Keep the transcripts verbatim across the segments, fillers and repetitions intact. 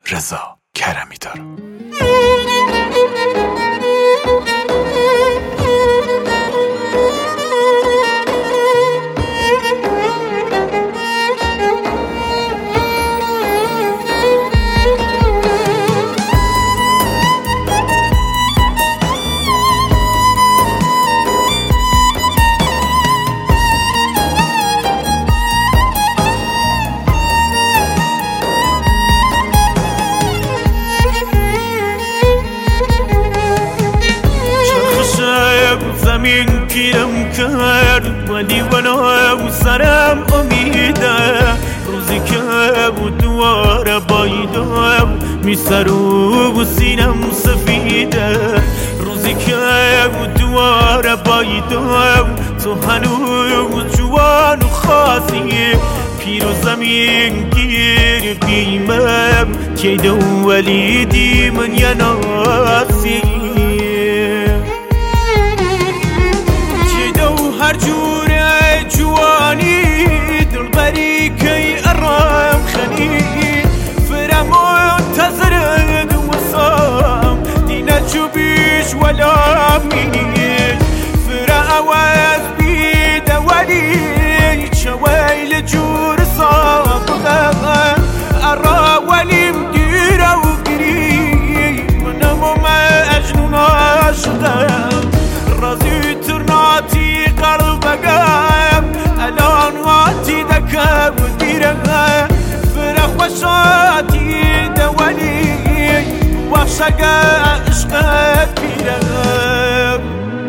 رضا کرمی دارم. زمین گیرم کرد ولی ولو سرم امیده، روزی که بود دواره بایدم میسرو و سینم سفیده، روزی که بود دواره بایدم تو هنوز جوان و خاصی، پیر و زمین گیر بیمم که دو ولیدی من یا ناسی، هر جوره جوانی دلبری کی ارام خنی فرم منتظر وصام دينا تشوبيش ولا مني فرا اواز بيد ولي شوايل جور صابغه ارا ولي مديره وقري ونمو ما اجنون عاشقه رازي ترناتي قلبك الان واتي دكا وديرها فرح وشاتي دولي وعشق عشقك بيرها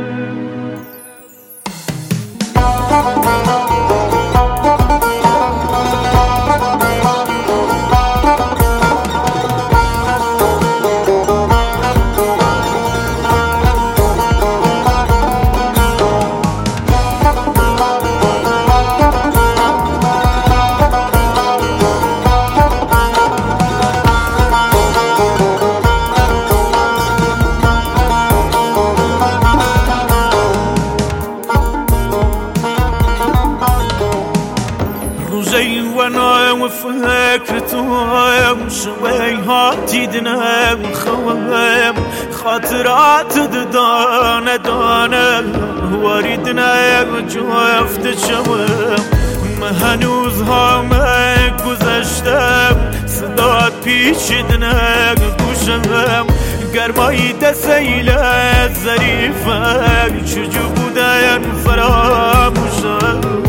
روزي وانا وفكرتهم شوي هاتي دنا خوام خاطرات دانا دانا واردنا جفت شوام ما هنوز هم گذشتم صدات پیچیدن گوشم گرمای دسیل ظریفم چجو بودن فراموشم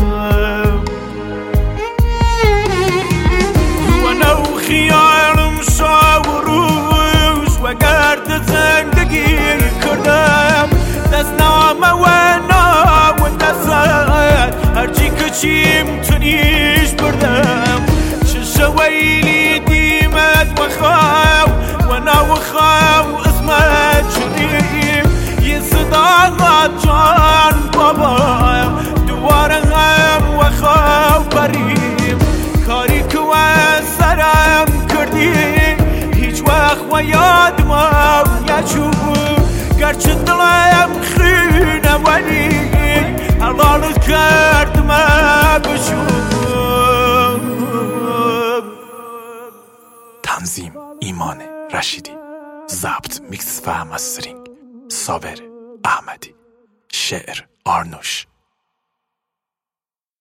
خيارم شاوروش وقرد زندگی کردم دست نامه و نام و دستت هرچی کچیم تونیش بردم چه ویلی دیمت و خواو و ناو خواو اسمت شدیم یه صداقات جان بابا دواره هم و خواو بریم کاری که سرم کردی هیچ وقت و یادم نچو گرچه دلم خونه ولی حلالت کردم بشو. تنظیم ایمان رشیدی، ضبط میکس و مسترینگ صابر احمدی، شعر آرنوش.